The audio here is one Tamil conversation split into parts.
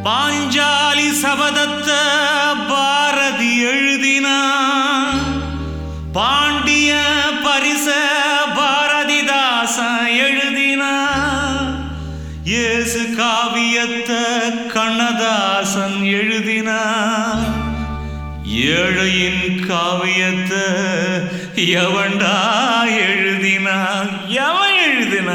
பாஞ்சாலி சபதத்தை பாரதி எழுதினா, பாண்டிய பரிச பாரதிதாசன் எழுதினா, இயேசு காவியத்தை கண்ணதாசன் எழுதினா, ஏழையின் காவியத்தை எவன்டா எழுதினா? எவன் எழுதினா?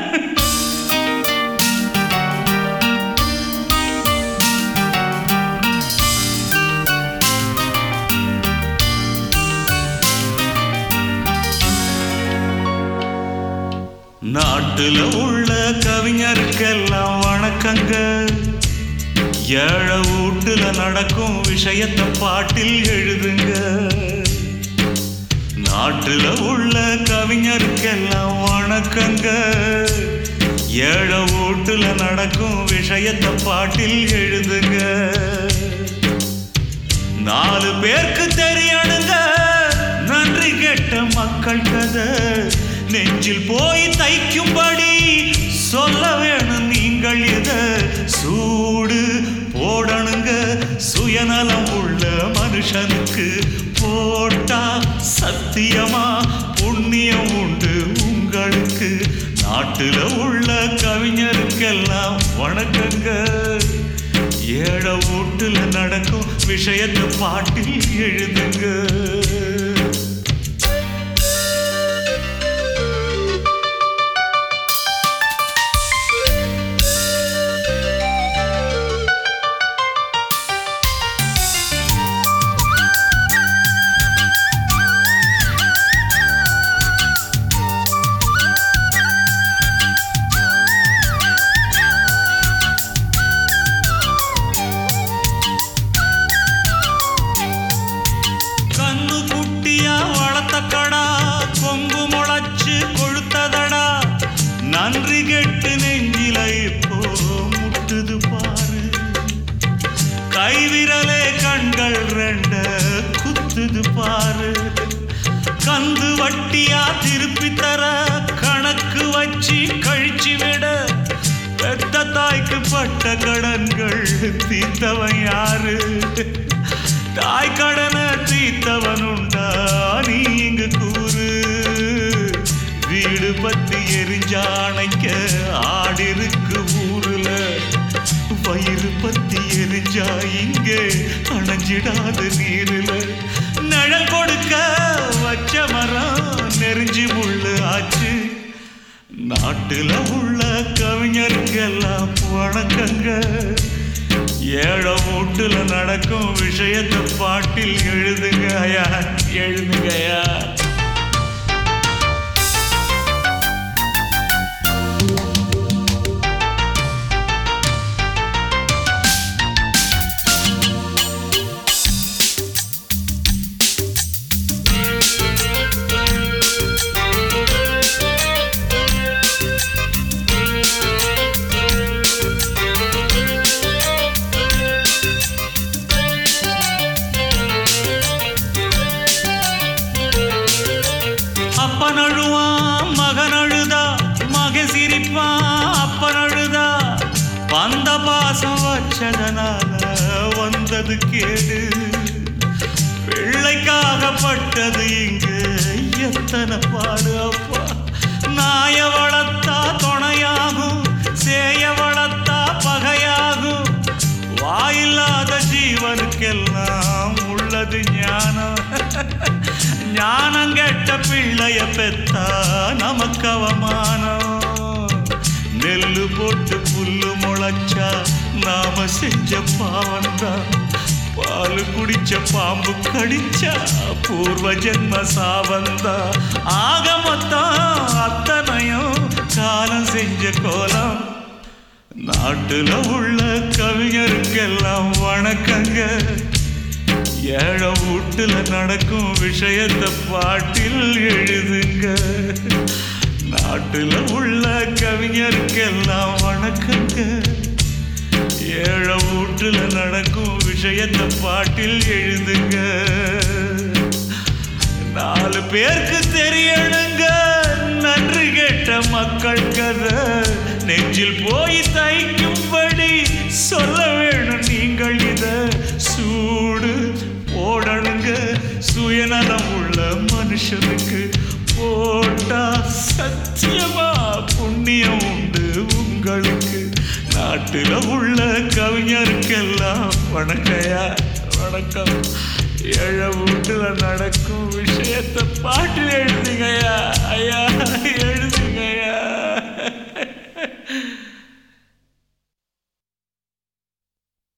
நாட்டுல உள்ள கவிஞருக்கெல்லாம் வணக்கங்க. ஏழை வீட்டுல நடக்கும் விஷயத்தை பாட்டில் எழுதுங்க. நாட்டுல உள்ள கவிஞருக்கெல்லாம் வணக்கங்க. ஏழை வீட்டுல நடக்கும் விஷயத்தை பாட்டில் எழுதுங்க. 4 பேருக்கு தெரியணுங்க நன்றி கெட்ட மக்கள் கதை. நெஞ்சில் போய் தைக்கும்படி சொல்ல வேணும் நீங்கள். இத சூடு போடணுங்க சுயநலம் உள்ள மனுஷனுக்கு. போட்டா சத்தியமா புண்ணியம் உண்டு உங்களுக்கு. நாட்டுல உள்ள கவிஞருக்கெல்லாம் வணக்கங்க. ஏழை வீட்டுல நடக்கும் விஷயத்தை பாட்டில் எழுதுங்க. கொம்பு முளைச்சு கொழுத்ததடா, நன்றி கெட்டு நெஞ்சில இப்போ முட்டுது பாரு. கைவிரலே கண்கள் 2 குத்துது பாரு. கந்து வட்டியா திருப்பி தர கணக்கு வச்சு கழிச்சு விட. பெத்த தாய்க்கு பட்ட கடன்கள் தீர்த்தவன் யாரு? தாய் கடனை தீர்த்தவன் உண்டா நீ இங்கு கூறு. வீடு பத்தி எரிஞ்சானைக்க ஆடிருக்கு ஊருல. வயிறு பத்தி எரிஞ்சா இங்கே அணைஞ்சிடாது நீருல. நிழல் கொடுக்க வச்ச மரம் நெறிஞ்சி முள்ளு ஆச்சு. நாட்டுல உள்ள கவிஞருக்கெல்லாம் வணக்கங்க. ஏழை வீட்டுல நடக்கும் விஷயத்தை பாட்டில் எழுதுங்க ஐயா, எழுதுங்கய்யா. அப்பன் அழுவான் மகன் அழுதா, மகன் சிரிப்பான் அப்பன் அழுதா. வந்த பாசம் வச்சதனால வந்தது கேடு. பிள்ளைக்காகப்பட்டது இங்கு எத்தனை பாடு அப்பா. நாய வளர்த்தா துணையாகும், சேய வளர்த்தா பகையாகும். வாயில்லாத ஜீவனுக்கெல்லாம் உள்ளது ஞானம். ஞானம் கெட்ட பிள்ளைய பெத்தா நமக்கு அவமானம். நெல்லு போட்டு புல்லு முளைச்சா நாம செஞ்ச பாவந்தான். பால் குடிச்ச பாம்பு கடிச்சா பூர்வ ஜென்ம சாவந்தா. ஆக மொத்தம் அத்தனையும் காலம் செஞ்ச கோலம். நாட்டுல உள்ள கவிஞருக்கெல்லாம் வணக்கங்க. ஏழை வீட்டுல நடக்கும் விஷயத்தை பாட்டில் எழுதுங்க. நாட்டுல உள்ள கவிஞருக்கெல்லாம் வணக்கங்க. ஏழை வீட்டுல நடக்கும் விஷயத்தை பாட்டில் எழுதுங்க. 4 பேருக்கு தெரியணுங்க நன்றி கெட்ட மக்கள் கதை. நெஞ்சில் போய் தைக்கும்படி சொல்ல வேண்டும். மனுஷனுக்கு போட்டா சத்தியமா புண்ணியம் உண்டு உங்களுக்கு. நாட்டுல உள்ள கவிஞருக்கெல்லாம் வணக்கையா வணக்கம். ஏழை வீட்டுல நடக்கும் விஷயத்தை பாட்டில் எழுதுங்கயா.